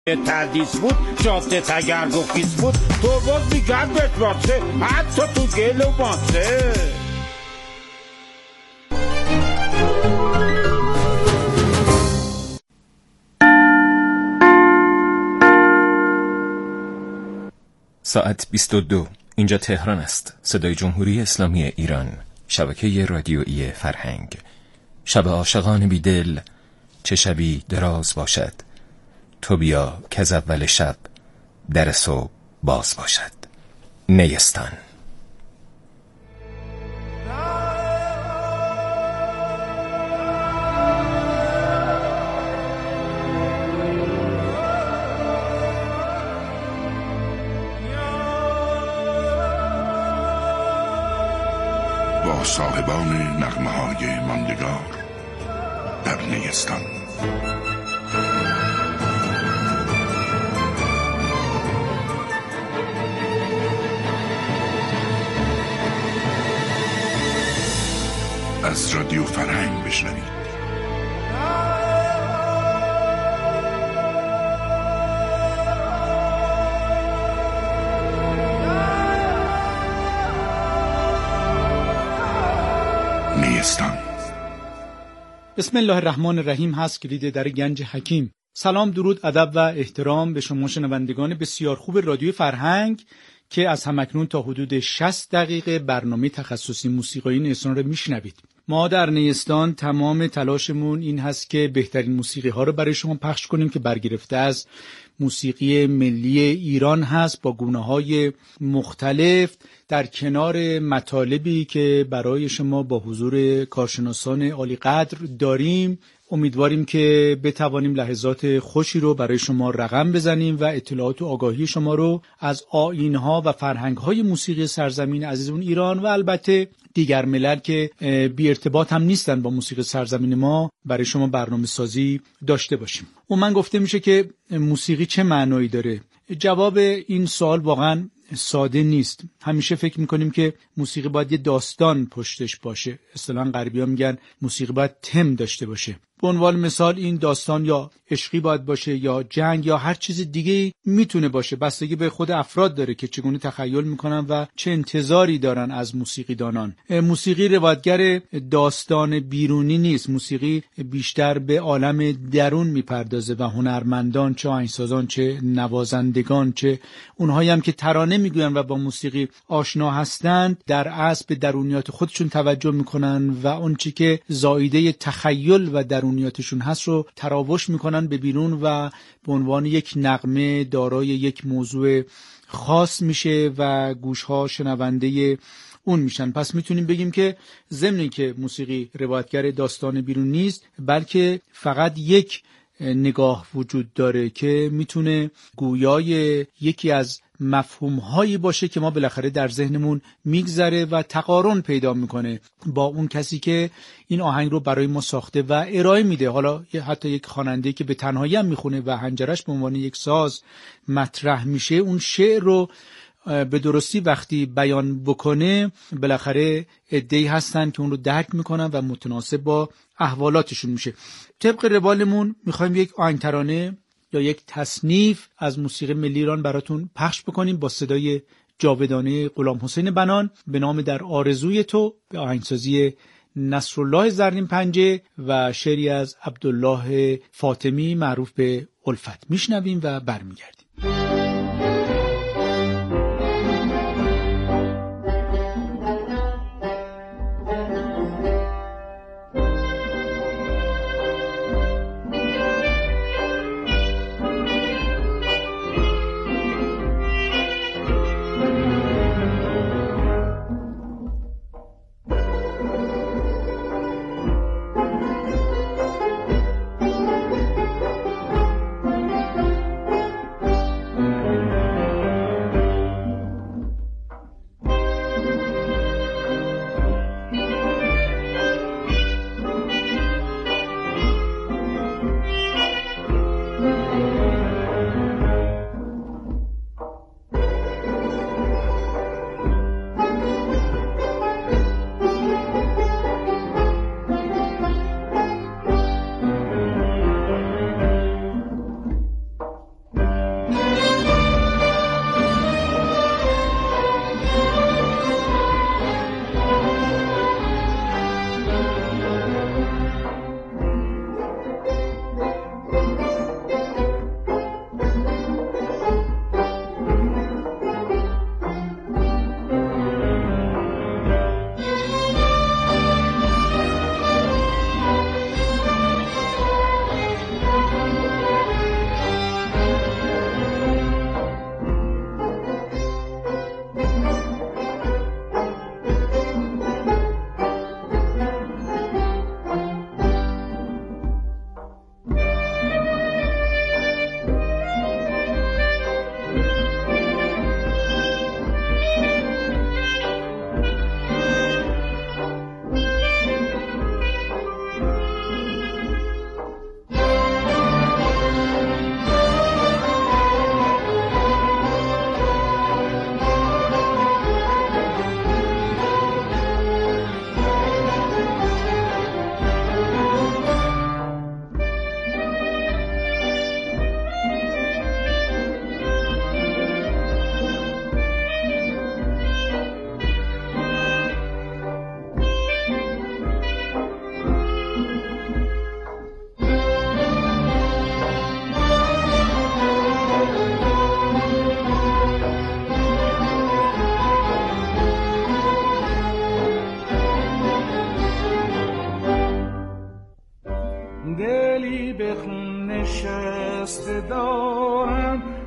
تردیس بود جاده تگرگ و خیز بود تو باز میگرد بتباته حتی تو گل و باته. ساعت 22. اینجا تهران است. صدای جمهوری اسلامی ایران. شبکه رادیویی فرهنگ. شب عاشقان بیدل چه شبی دراز باشد، تو بیا که از اول شب در صبح باز باشد. نیستان. با صاحبان نغمه‌های ماندگار در نیستان. از رادیو فرهنگ بشنوید. نیستان. بسم الله الرحمن الرحیم. هست کلید در گنج حکیم. سلام، درود، ادب و احترام به شما شنوندگان بسیار خوب رادیو فرهنگ که از همکنون تا حدود 60 دقیقه برنامه تخصصی موسیقایی نیستان رو میشنوید. ما در نیستان تمام تلاشمون این هست که بهترین موسیقی ها رو برای شما پخش کنیم که برگرفته از موسیقی ملی ایران هست با گونه های مختلف، در کنار مطالبی که برای شما با حضور کارشناسان عالی قدر داریم. امیدواریم که بتوانیم لحظات خوشی رو برای شما رقم بزنیم و اطلاعات و آگاهی شما رو از آیین‌ها و فرهنگ‌های موسیقی سرزمین عزیزمون ایران و البته دیگر ملل که بی ارتباط هم نیستن با موسیقی سرزمین ما برای شما برنامه سازی داشته باشیم. من گفته میشه که موسیقی چه معنایی داره؟ جواب این سوال واقعا ساده نیست. همیشه فکر میکنیم که موسیقی باید یه داستان پشتش باشه. اصطلاحاً غربی‌ها میگن موسیقی باید تم داشته باشه. به عنوان مثال این داستان یا عشقی باید باشه یا جنگ یا هر چیز دیگه میتونه باشه. بستگی به خود افراد داره که چگونه تخیل میکنن و چه انتظاری دارن از موسیقی دانان. موسیقی روایتگر داستان بیرونی نیست. موسیقی بیشتر به عالم درون میپردازه و هنرمندان، چه آهنگسازان، چه نوازندگان، چه اونهایی هم که ترانه میگوین و با موسیقی آشنا هستند، در اصل به درونیات خودشون توجه میکنن و اون چی که زائیده تخیل و درونیاتشون هست رو تراوش میکنن به بیرون و به عنوان یک نغمه دارای یک موضوع خاص میشه و گوشها شنونده اون میشن. پس میتونیم بگیم که ضمن که موسیقی روایتگر داستان بیرون نیست، بلکه فقط یک نگاه وجود داره که میتونه گویای یکی از مفهوم‌هایی باشه که ما بالاخره در ذهنمون میگذره و تقارن پیدا میکنه با اون کسی که این آهنگ رو برای ما ساخته و ارائه میده. حالا حتی یک خواننده که به تنهایی هم میخونه و حنجرش به عنوان یک ساز مطرح میشه، اون شعر رو به درستی وقتی بیان بکنه بالاخره عده‌ای هستن که اون رو درک میکنن و متناسب با احوالاتشون میشه. طبق روالمون میخوایم یک آهنگ ترانه یا یک تصنیف از موسیقی ملی ایران براتون پخش بکنیم با صدای جاودانه غلام حسین بنان به نام در آرزوی تو، به آهنگسازی نصرالله زرین پنجه و شعری از عبدالله فاطمی معروف به الفت. میشنویم و برمیگردیم.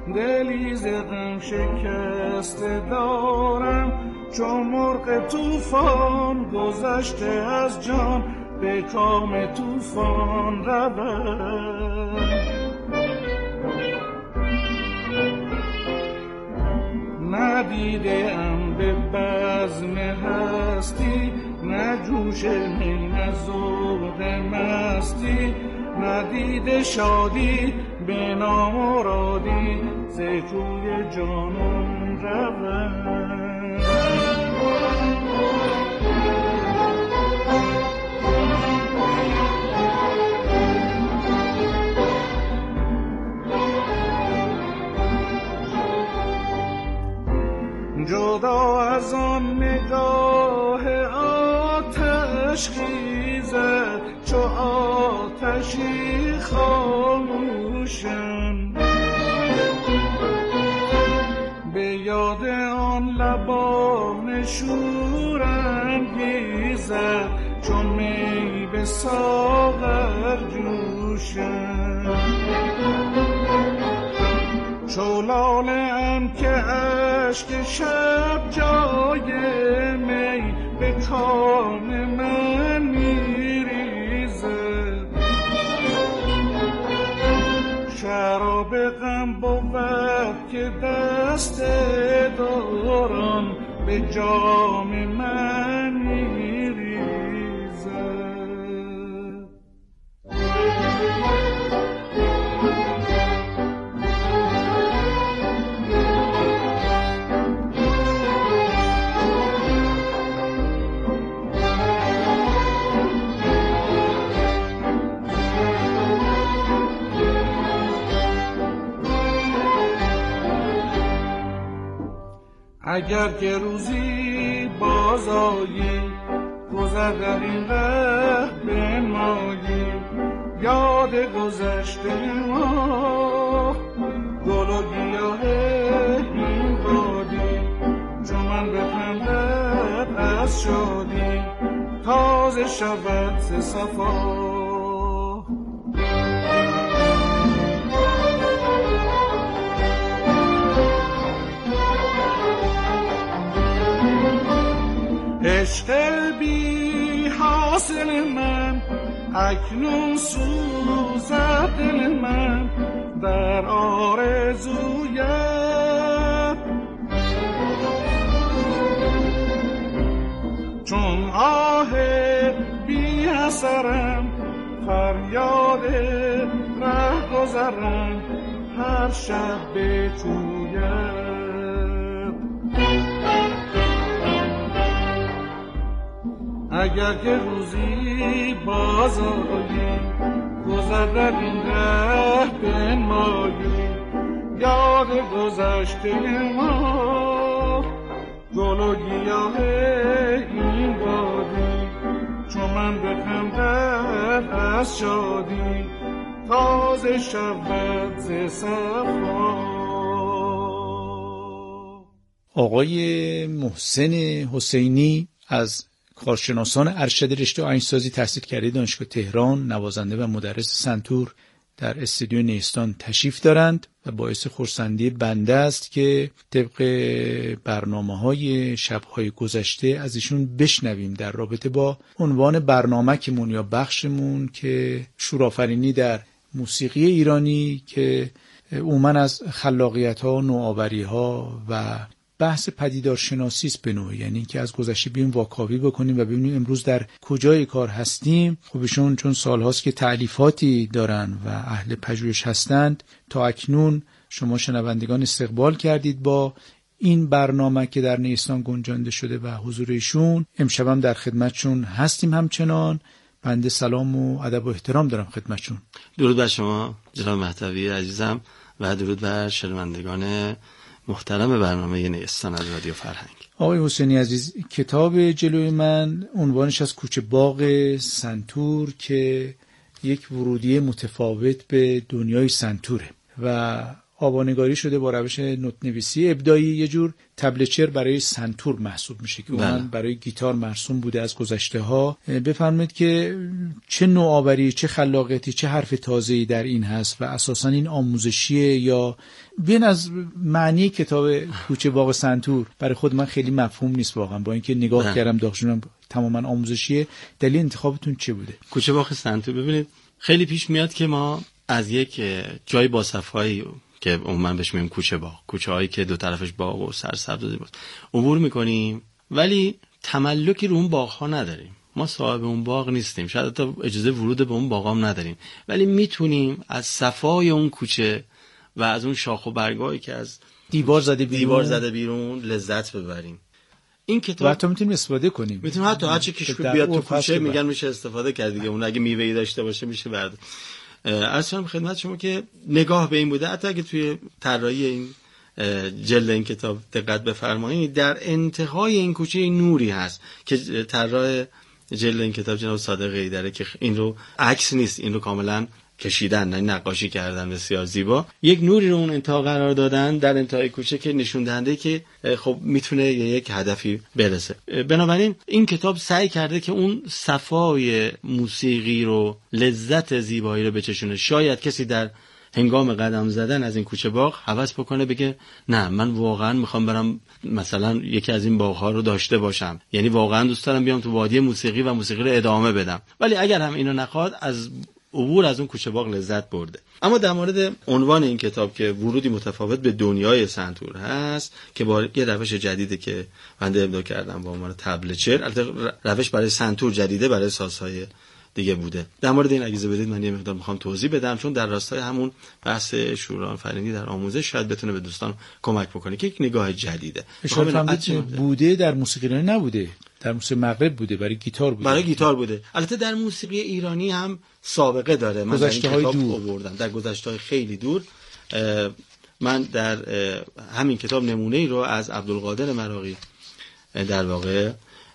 دلی ز غم شکسته دارم، چون مرغ طوفان گذشته از جان، به کام طوفان روم. ندیده ام به بزم هستی، نه جوش می نه ذوق مستی، ندیده شادی به نامرادی، ز کوی جانان روم. جدا از آن نگاه آتش خیزد، چو آتشی خاموشم، به یاد آن لبان شورانگیزد، چون می به ساغر جوشم. چو لاله ام که اشک شب جای می، به کام من میریزد. شراب غم بود که دست دوران، به جام من میریزد. اگر که روزی بازایی، گذر در این ره بنمایی، یاد گذشته ما، گل و گیاه این بادی، چون من بخندد از شادی، تازه شود ز صفا. عشق بی حاصل من، اکنون سوزد دل من در آرزویت. چون آه بی اثرم، فریاد ره گذرم، هر شب به کویت. اگر که روزی بازایی، گذر در این ره بنمایی، یاد گذشته ما، گل و گیاه این بادی، چون من بخندد از شادی، تازه شود ز صفا. آقای محسن حسینی از کارشناسان ارشد رشته آهنگسازی تحصیل کرده دانشگاه تهران، نوازنده و مدرس سنتور، در استودیو نیستان تشریف دارند و باعث خرسندی بنده است که طبق برنامه‌های شب‌های گذشته از ایشون بشنویم در رابطه با عنوان برنامه‌مون یا بخشمون که شورآفرینی در موسیقی ایرانی، که عموماً از خلاقیت‌ها، نوآوری‌ها و بحث پدیدارشناسی است به نوعی، یعنی که از گذشته بیایم واکاوی بکنیم و ببینیم امروز در کجای کار هستیم. خب ایشون چون سالهاست که تألیفاتی دارن و اهل پژوهش هستند، تا اکنون شما شنوندگان استقبال کردید با این برنامه که در نیستان گنجانده شده و حضور ایشون. امشبم در خدمتشون هستیم. همچنان بنده سلام و ادب و احترام دارم خدمتشون. درود بر شما جناب مهدوی عزیزم و درود بر شنوندگان محترم برنامه نیستان از رادیو فرهنگ. آقای حسینی عزیز، کتاب جلوی من عنوانش از کوچه باغ سنتور که یک ورودی متفاوت به دنیای سنتوره و آوانگاری شده با روش نوت نویسی ابداعی، یه جور تبلچر برای سنتور محسوب میشه که اون برای گیتار مرسوم بوده از گذشته ها. بفرمایید که چه نوآوری، چه خلاقیتی، چه حرف تازه‌ای در این هست و اساساً این آموزشیه یا بین از معنی کتاب کوچه باغ سنتور برای خود من خیلی مفهوم نیست واقعا، با اینکه نگاه کردم داخلشون تماما آموزشیه. دلیل انتخابتون چه بوده؟ کوچه باغ سنتور ببینید خیلی پیش میاد که ما از یک جای با صفایی که عموما بهش میگیم کوچه باغ، کوچه‌هایی که دو طرفش باغ و سرسبز و زیباست، عبور میکنیم ولی تملکی رو اون باغ‌ها نداریم. ما صاحب اون باغ نیستیم، شاید حتی اجازه ورود به اون باغ هم نداریم، ولی میتونیم از صفای اون کوچه و از اون شاخ و برگایی که از دیوار زده بیرون لذت ببریم. این کتاب حتی میتونیم استفاده کنیم، میتونیم حتی هر چی که بیاد تو کوچه میگن میشه استفاده کرد دیگه. اون اگه میوه‌ای داشته باشه میشه برد. اصلا خدمت شما که نگاه به این بوده، حتی اگه توی طراحی این جلد این کتاب دقت بفرمایید، در انتهای این کوچه نوری هست که طراح جلد این کتاب جناب صادق قیدره که این رو عکس نیست، این رو کاملا کشیدن، نه نقاشی کردن بسیار زیبا، یک نوری رو اون انتها قرار دادن در انتهای کوچه که نشون دهنده که خب میتونه یک هدفی برسه. بنابراین این کتاب سعی کرده که اون صفای موسیقی رو، لذت زیبایی رو بچشونه. شاید کسی در هنگام قدم زدن از این کوچه باغ هوس بکنه بگه نه من واقعا میخوام برم مثلا یکی از این باغ‌ها رو داشته باشم، یعنی واقعا دوست دارم بیام تو وادی موسیقی و موسیقی رو ادامه بدم، ولی اگر هم اینو نخواد از عبور از اون کوچه باغ لذت برده. اما در مورد عنوان این کتاب که ورودی متفاوت به دنیای سنتور هست که با یه روش جدیدی که بنده ابداع کردم با عنوان تبلچر، البته روش برای سنتور جدیده، برای سازهای دیگه بوده. در مورد این اجازه بدید من یه مقدار میخوام توضیح بدم، چون در راستای همون بحث شورای آفرینی در آموزش شاید بتونه به دوستان کمک بکنه که یک نگاه جدیده. بوده در موسیقی ایرانی نبوده، در موسیقی مغرب بوده، برای گیتار بوده. برای گیتار بوده. البته در موسیقی ایرانی هم سابقه داره. من گذشته‌های دور آوردم، در گذشته‌های خیلی دور. من در همین کتاب نمونه‌ای رو از عبدالقادر مراغی، در واقع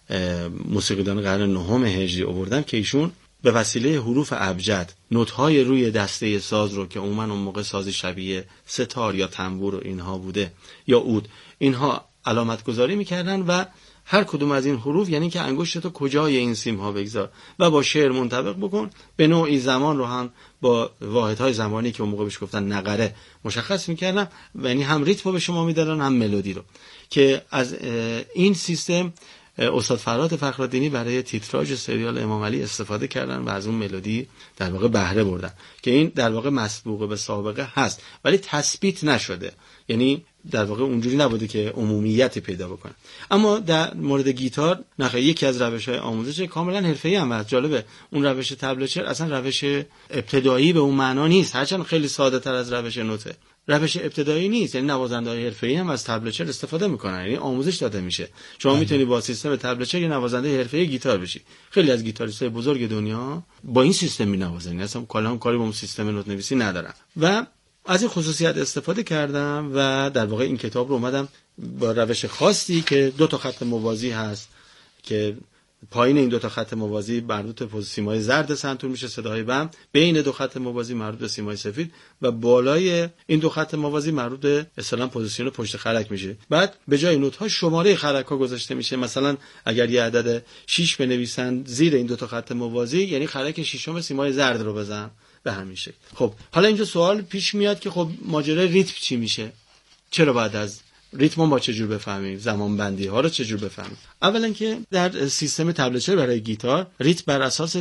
موسیقیدان قرن نهم هجری آوردم که ایشون به وسیله حروف ابجد نوت‌های روی دسته ساز رو که عموما اون موقع سازی شبیه ستار یا تنبور و اینها بوده یا عود، اینها علامت گذاری می‌کردن و هر کدوم از این حروف یعنی که انگشتتو کجای این سیم‌ها بگذار و با شعر منطبق بکن، به نوعی زمان رو هم با واحدهای زمانی که اون موقع بهش گفتن نقره مشخص می‌کردن، یعنی هم ریتم به شما میدادن هم ملودی رو. که از این سیستم استاد فرات فخرالدینی برای تیتراژ سریال امام علی استفاده کردن و از اون ملودی در واقع بهره بردن که این در واقع مسبوق به سابقه هست ولی تثبیت نشده، یعنی در واقع اونجوری نبوده که عمومیت پیدا بکنه. اما در مورد گیتار نخیر، یکی از روش‌های آموزش کاملا حرفه‌ای هم هست. جالبه اون روش تبلچر اصلا روش ابتدایی به اون معنا نیست، هرچند خیلی ساده‌تر از روش نوته. روش ابتدایی نیست، یعنی نوازنده‌های حرفه‌ای هم از تبلچر استفاده میکنن، یعنی آموزش داده میشه. شما میتونی با سیستم تبلچر یه نوازنده حرفه‌ای گیتار بشی. خیلی از گیتاریست‌های بزرگ دنیا با این سیستم مینوازن، اصلا کلا کاری با اون سیستم نوت نویسی ندارن. و از این خصوصیت استفاده کردم و در واقع این کتاب رو اومدم با روش خاصی که دو تا خط موازی هست که پایین این دو تا خط موازی مربوط به سیمای زرد سنتور میشه، صداهای بم، بین دو خط موازی مربوط به سیمای سفید و بالای این دو خط موازی مربوط به اصطلاحاً پوزیشن پشت خرک میشه. بعد به جای نوت ها شماره خرک ها گذاشته میشه. مثلا اگر یه عدد 6 بنویسن زیر این دو تا خط موازی، یعنی خرک ششم سیمای زرد رو بزن، به همین شکل. خب حالا اینجا سوال پیش میاد که خب ماجرای ریتم چی میشه؟ چرا بعد از ریتم با چه جور بفهمیم؟ زمان بندی ها رو چه جور بفهمیم؟ اولا که در سیستم تبلچر برای گیتار ریتم بر اساس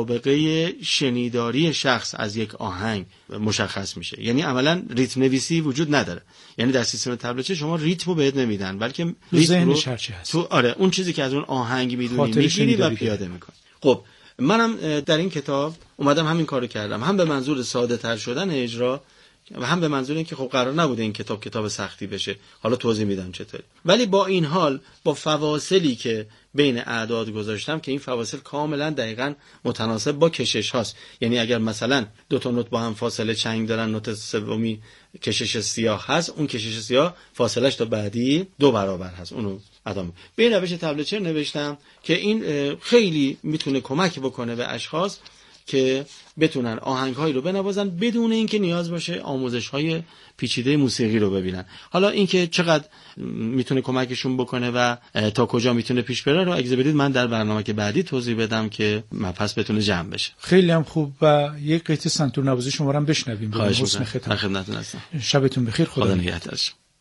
سابقه شنیداری شخص از یک آهنگ مشخص میشه، یعنی عملا ریتم نویسی وجود نداره. یعنی در سیستم تبلچر شما ریتمو بهت نمیدن، بلکه ریتم رو تو اون چیزی که از اون آهنگ میدونی میگیری و پیاده میکنی. خب منم در این کتاب اومدم همین کارو کردم، هم به منظور ساده تر شدن اجرا و هم به منظور اینکه خب قرار نبوده این کتاب سختی بشه. حالا توضیح میدم چطوری. ولی با این حال با فواصلی که بین اعداد گذاشتم که این فواصل کاملا دقیقاً متناسب با کشش هاست. یعنی اگر مثلا دو تا نوت با هم فاصله چنگ دارن، نوت سومی کشش سیاه هست، اون کشش سیاه فاصلهش تا بعدی 2 برابر هست، اونو ادامه. به این روش تبلچر نوشتم که این خیلی میتونه کمک بکنه به اشخاص که بتونن آهنگ‌هایی رو بنوازن بدون اینکه نیاز باشه آموزش‌های پیچیده موسیقی رو ببینن. حالا اینکه چقدر میتونه کمکشون بکنه و تا کجا میتونه پیش بره رو اگه بدید من در برنامه که بعدی توضیح بدم که مبحث بتونه جمع بشه. خیلی هم خوب. و یک قطعه سنتور نوازی شما رو هم بشنویم. حسن ختام. خدمتتون هستم. شبتون بخیر. خدا نگهدار.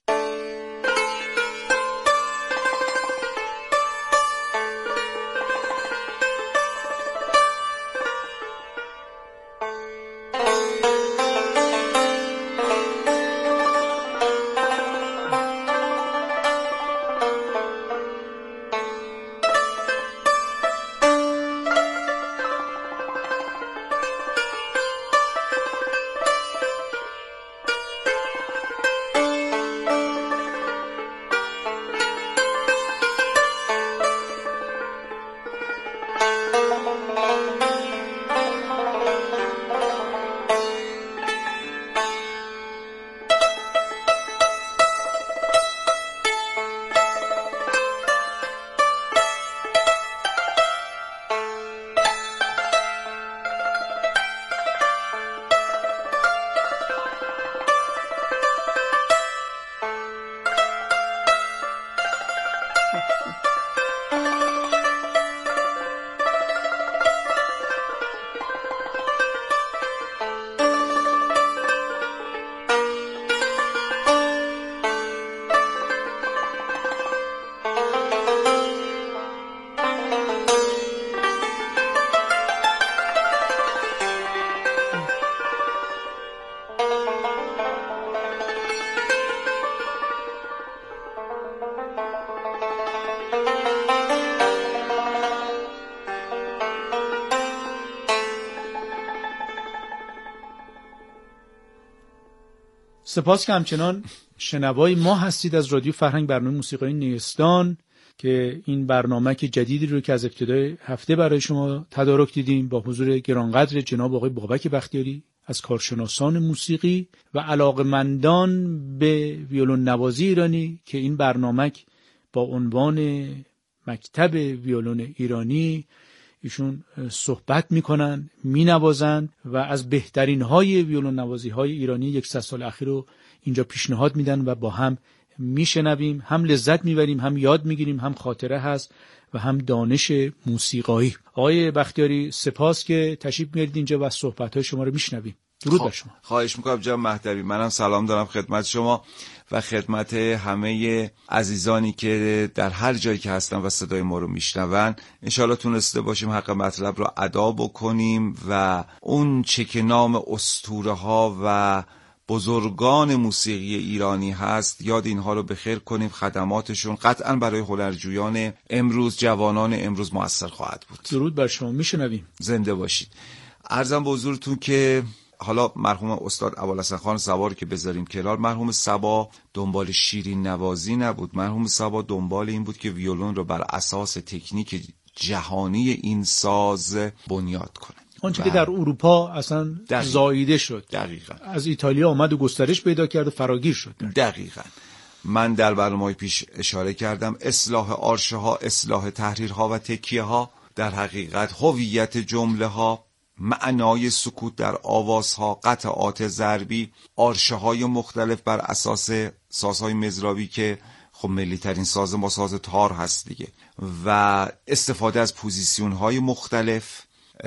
سپاس که همچنان شنوای ما هستید از رادیو فرهنگ، برنامه موسیقی نیستان، که این برنامه که جدیدی رو که از ابتدای هفته برای شما تدارک دیدیم با حضور گرانقدر جناب آقای بابک بختیاری از کارشناسان موسیقی و علاقمندان به ویولون نوازی ایرانی، که این برنامه با عنوان مکتب ویولون ایرانی ایشون صحبت میکنن، مینوازن و از بهترین های ویولون نوازی های ایرانی 100 سال اخیر رو اینجا پیشنهاد میدن و با هم میشنویم، هم لذت میبریم، هم یاد میگیریم، هم خاطره هست و هم دانش موسیقایی. آقای بختیاری سپاس که تشریف میارید اینجا و صحبت های شما رو میشنویم. درود بر شما. خواهش میکنم جناب مهدوی. منم سلام دارم خدمت شما و خدمت همه عزیزانی که در هر جایی که هستن و صدای ما رو میشنون. انشالله تونسته باشیم حق مطلب رو ادا بکنیم و اون چه که نام اسطوره ها و بزرگان موسیقی ایرانی هست یاد اینها رو بخیر کنیم. خدماتشون قطعا برای هنرجویان امروز، جوانان امروز مؤثر خواهد بود. درود بر شما. میشنویم. زنده باشید. عرضم به حضورتون که حالا مرحوم استاد ابوالحسن خان صبا رو که بذاریم کنار، مرحوم صبا دنبال شیرین نوازی نبود. مرحوم صبا دنبال این بود که ویولون رو بر اساس تکنیک جهانی این ساز بنیاد کنه. آنچه که در اروپا اصلا زاییده شد دقیقاً از ایتالیا آمد و گسترش پیدا کرد و فراگیر شد. دقیقاً. من در برنامه‌های پیش اشاره کردم اصلاح آرشه ها، اصلاح تحریرها و تکیه ها، در حقیقت هویت جمله ها، معنای سکوت در آوازها، قطعات ضربی، آرشه های مختلف بر اساس سازهای مزراوی که خب ملی ترین ساز ما ساز تار هست دیگه، و استفاده از پوزیسیون های مختلف.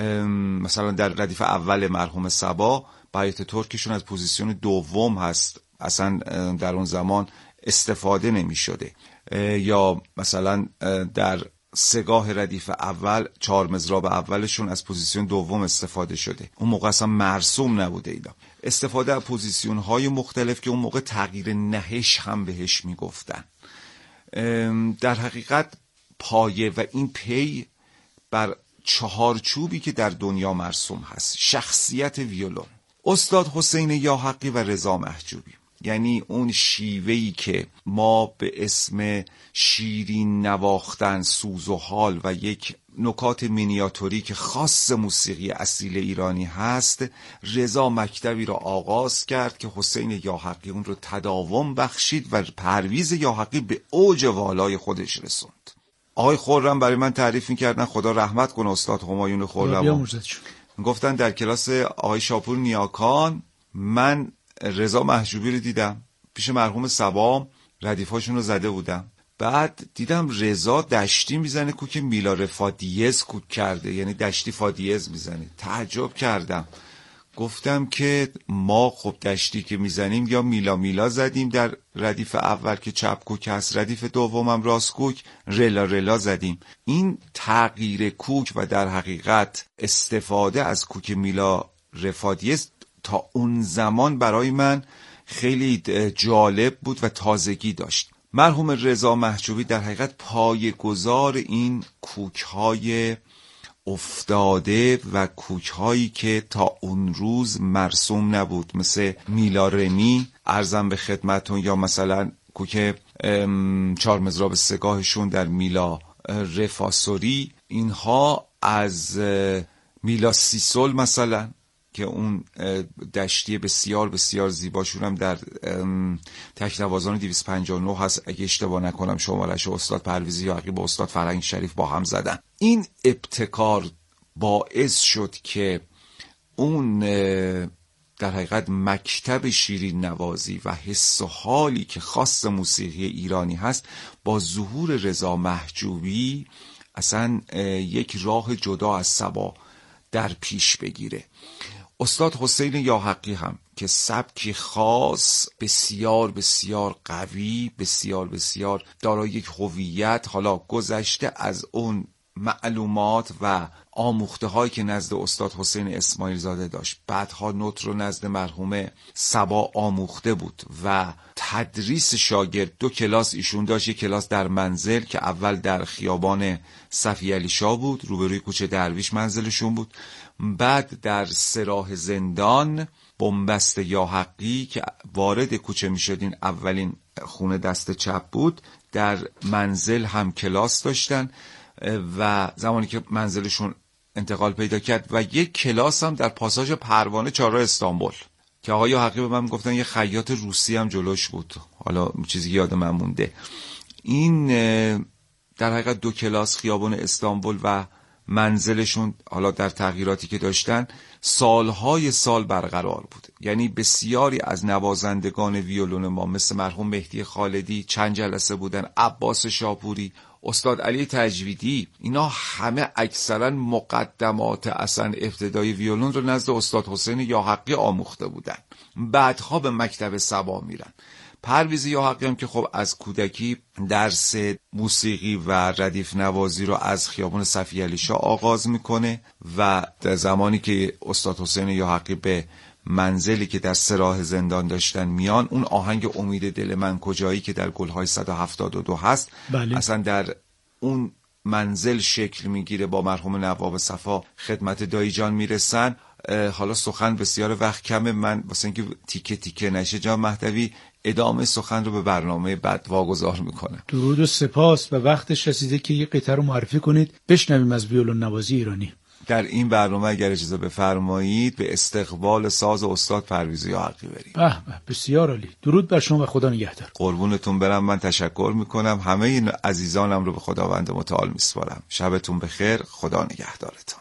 مثلا در ردیف اول مرحوم صبا بیات ترکشون از پوزیسیون دوم هست، اصلا در اون زمان استفاده نمی شده. یا مثلا در سگاه ردیف اول 4 مضراب اولشون از پوزیسیون دوم استفاده شده، اون موقع اصلا مرسوم نبوده اینا. استفاده از پوزیسیون های مختلف که اون موقع تغییر نهش هم بهش میگفتن. در حقیقت پایه و این پی بر چهارچوبی که در دنیا مرسوم هست. شخصیت ویولون استاد حسین یاحقی و رضا محجوبی، یعنی اون شیوهی که ما به اسم شیرین نواختن، سوز و حال و یک نکات مینیاتوری که خاص موسیقی اصیل ایرانی هست، رضا مکتبی را آغاز کرد که حسین یاحقی اون رو تداوم بخشید و پرویز یاحقی به اوج والای خودش رسوند. آقای خرم برای من تعریف می‌کردن، خدا رحمت کنه استاد همایون خرم، گفتن در کلاس آقای شاپور نیاکان من رضا محجوبی رو دیدم پیش مرحوم صبا، ردیفاشون رو زده بودم. بعد دیدم رضا دشتی میزنه کوک میلا رفا دیز کوک کرده، یعنی دشتی فا دیز میزنه. تعجب کردم، گفتم که ما خب دشتی که میزنیم یا میلا میلا زدیم در ردیف اول که چپ کوک هست، ردیف دومم راست کوک، رلا رلا زدیم. این تغییر کوک و در حقیقت استفاده از کوک میلا رفا دیز تا اون زمان برای من خیلی جالب بود و تازگی داشت. مرحوم رضا محجوبی در حقیقت پایه‌گذار این کوک‌های افتاده و کوک‌هایی که تا اون روز مرسوم نبود، مثل میلا رمی ارزم به خدمتون، یا مثلا کوک چارمزراب سگاهشون در میلا رفاسوری. اینها از میلا سیسول مثلا که اون دشتی بسیار بسیار زیباشون هم در تکنوازان 259 هست اگه اشتباه نکنم، شمارش استاد پرویزی یاغی با استاد فرهنگ شریف با هم زدن. این ابتکار باعث شد که اون در حقیقت مکتب شیرین نوازی و حس و حالی که خاص موسیقی ایرانی هست با ظهور رضا محجوبی اصلا یک راه جدا از صبا در پیش بگیره. استاد حسین یاحقی هم که سبکی خاص بسیار بسیار قوی، بسیار بسیار دارای یک هویت، حالا گذشته از اون معلومات و آموخته هایی که نزد استاد حسین اسماعیل زاده داشت، بعدها نوت رو نزد مرحوم صبا آموخته بود و تدریس شاگرد 2 کلاس ایشون داشت. یک کلاس در منزل که اول در خیابان صفی علی شاه بود، روبروی کوچه درویش منزلشون بود، بعد در سراح زندان بنبست یاحقی که وارد کوچه می شدین اولین خونه دست چپ بود، در منزل هم کلاس داشتن و زمانی که منزلشون انتقال پیدا کرد و یک کلاس هم در پاساژ پروانه چهارراه استانبول که آقای یاحقی به من گفتن یه خیاط روسی هم جلوش بود، حالا چیزی یاد من مونده. این در حقیقت 2 کلاس خیابان استانبول و منزلشون حالا در تغییراتی که داشتن سالهای سال برقرار بود. یعنی بسیاری از نوازندگان ویولون ما مثل مرحوم مهدی خالدی چند جلسه بودن، عباس شاپوری، استاد علی تجویدی، اینا همه اکثرا مقدمات اصلا ابتدای ویولون رو نزد استاد حسین یاحقی آموخته بودن، بعدها به مکتب صبا میرن. پرویز یاحقی هم که خب از کودکی درس موسیقی و ردیف نوازی رو از خیابان صفی علی شاه آغاز میکنه و در زمانی که استاد حسین یاحقی به منزلی که در سراح زندان داشتن میان، اون آهنگ امید دل من کجایی که در گلهای 172 هست بله. اصلا در اون منزل شکل میگیره، با مرحوم نواب صفا خدمت دایی جان میرسن. حالا سخن بسیار وقت کمه، من واسه اینکه تیکه تیکه نشه جان مهدوی ادامه سخن رو به برنامه بعد واگذار میکنم. درود و سپاس و وقتش رسیده که یه قطعه رو معرفی کنید بشنویم از ویولون نوازی ایرانی. در این برنامه اگر اجازه بفرمایید به استقبال ساز استاد پرویز یاحقی بریم. به بسیار عالی. درود بر شما و خدا نگهدار. قربونتون برم. من تشکر میکنم، همه این عزیزانم رو به خداوند متعال میسپارم. شبتون بخیر، خدا نگهدارتون.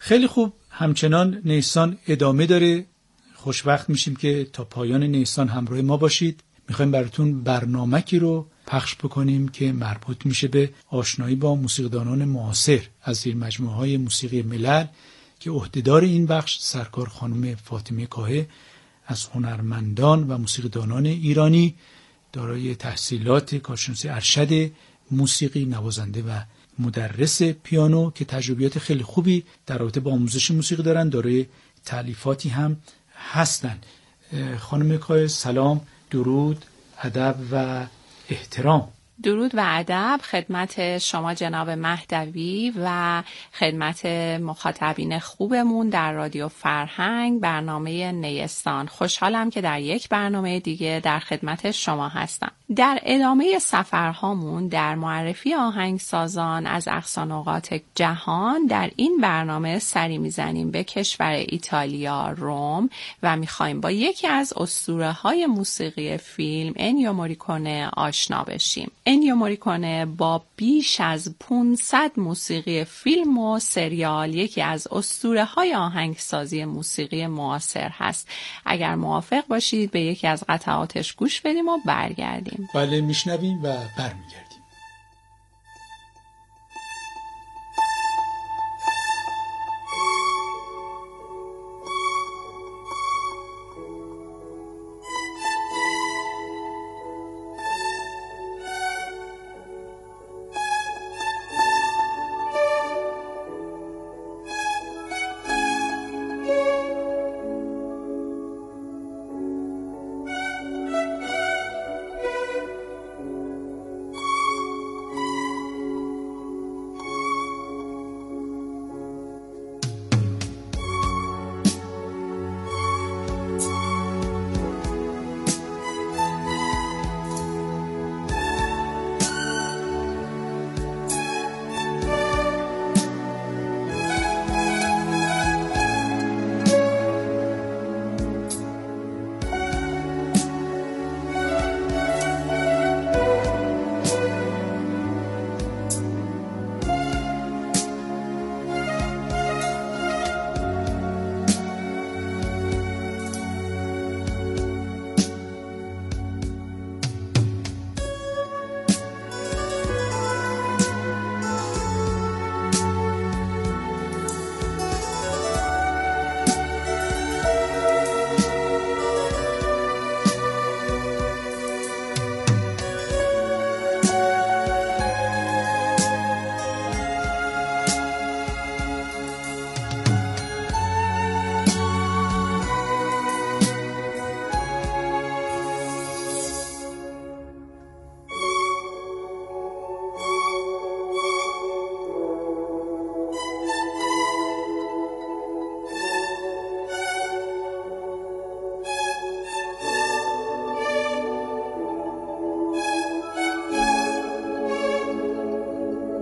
خیلی خوب. همچنان نیسان ادامه داره. خوشوقت میشیم که تا پایان نیسان همراه ما باشید. میخوایم براتون برنامه‌ای رو پخش بکنیم که مربوط میشه به آشنایی با موسیقیدانان معاصر از زیر مجموعه‌های موسیقی ملل که عهدهدار این بخش سرکار خانم فاطمه کاهه از هنرمندان و موسیقیدانان ایرانی دارای تحصیلات کارشناسی ارشد موسیقی، نوازنده و مدرس پیانو که تجربیات خیلی خوبی در رابطه با آموزش موسیقی دارن، دارای تألیفاتی هم هستن. خانم کاهه سلام، درود، ادب و احترام. درود و ادب خدمت شما جناب مهدوی و خدمت مخاطبین خوبمون در رادیو فرهنگ برنامه نیستان. خوشحالم که در یک برنامه دیگه در خدمت شما هستم. در ادامه سفرهامون در معرفی آهنگسازان از اقصانقاط جهان در این برنامه سری میزنیم به کشور ایتالیا، روم و میخوایم با یکی از اسطوره‌های موسیقی فیلم انیو موریکونه آشنا بشیم. انیو موریکونه با بیش از 500 موسیقی فیلم و سریال یکی از اسطوره‌های آهنگسازی موسیقی معاصر هست. اگر موافق باشید به یکی از قطعاتش گوش بدیم و برگردیم. بله، میشنویم و برمیگردیم.